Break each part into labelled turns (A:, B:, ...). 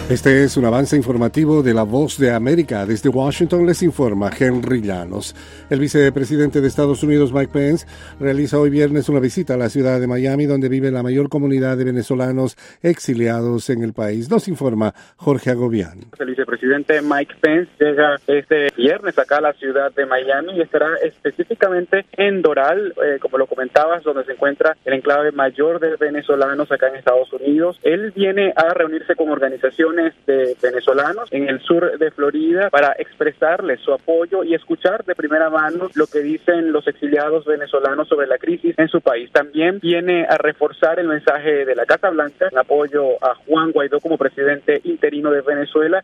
A: Este es un avance informativo de La Voz de América. Desde Washington les informa Henry Llanos. El vicepresidente de Estados Unidos, Mike Pence, realiza hoy viernes una visita a la ciudad de Miami, donde vive la mayor comunidad de venezolanos exiliados en el país. Nos informa Jorge Agobián.
B: El vicepresidente Mike Pence llega este viernes acá a la ciudad de Miami y estará específicamente en Doral, como lo comentabas, donde se encuentra el enclave mayor de venezolanos acá en Estados Unidos. Él viene a reunirse con organizaciones de venezolanos en el sur de Florida para expresarles su apoyo y escuchar de primera mano lo que dicen los exiliados venezolanos sobre la crisis en su país. También viene a reforzar el mensaje de la Casa Blanca en apoyo a Juan Guaidó como presidente interino de Venezuela.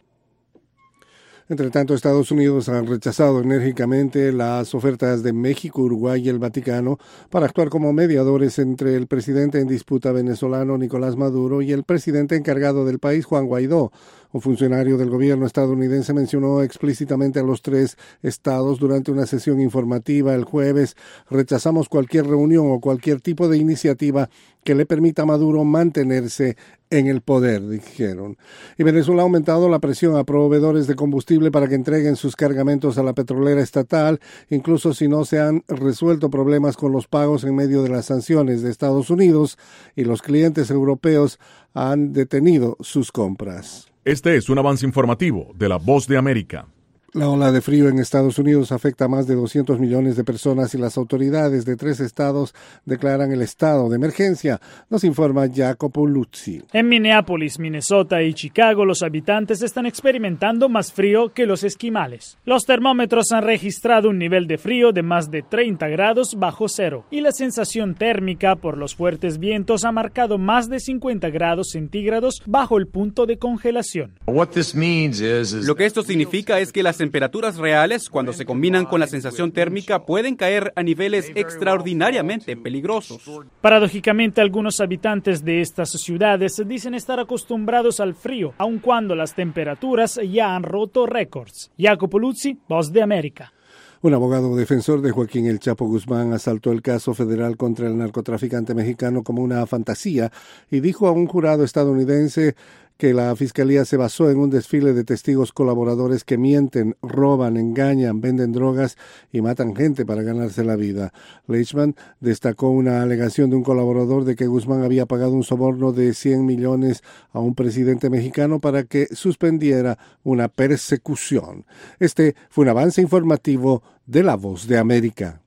A: Entre tanto, Estados Unidos ha rechazado enérgicamente las ofertas de México, Uruguay y el Vaticano para actuar como mediadores entre el presidente en disputa venezolano Nicolás Maduro y el presidente encargado del país, Juan Guaidó. Un funcionario del gobierno estadounidense mencionó explícitamente a los tres estados durante una sesión informativa el jueves: rechazamos cualquier reunión o cualquier tipo de iniciativa que le permita a Maduro mantenerse en el poder, dijeron. Y Venezuela ha aumentado la presión a proveedores de combustible para que entreguen sus cargamentos a la petrolera estatal, incluso si no se han resuelto problemas con los pagos en medio de las sanciones de Estados Unidos, y los clientes europeos han detenido sus compras.
C: Este es un avance informativo de La Voz de América.
A: La ola de frío en Estados Unidos afecta a más de 200 millones de personas y las autoridades de 3 estados declaran el estado de emergencia. Nos informa Jacopo Luzzi.
D: En Minneapolis, Minnesota y Chicago, los habitantes están experimentando más frío que los esquimales. Los termómetros han registrado un nivel de frío de más de 30 grados bajo cero y la sensación térmica por los fuertes vientos ha marcado más de 50 grados centígrados bajo el punto de congelación.
E: Lo que esto significa es que las temperaturas reales, cuando se combinan con la sensación térmica, pueden caer a niveles extraordinariamente peligrosos.
D: Paradójicamente, algunos habitantes de estas ciudades dicen estar acostumbrados al frío, aun cuando las temperaturas ya han roto récords. Jacopo Luzzi, Voz de América.
A: Un abogado defensor de Joaquín El Chapo Guzmán asaltó el caso federal contra el narcotraficante mexicano como una fantasía y dijo a un jurado estadounidense que la fiscalía se basó en un desfile de testigos colaboradores que mienten, roban, engañan, venden drogas y matan gente para ganarse la vida. Leishman destacó una alegación de un colaborador de que Guzmán había pagado un soborno de 100 millones a un presidente mexicano para que suspendiera una persecución. Este fue un avance informativo de La Voz de América.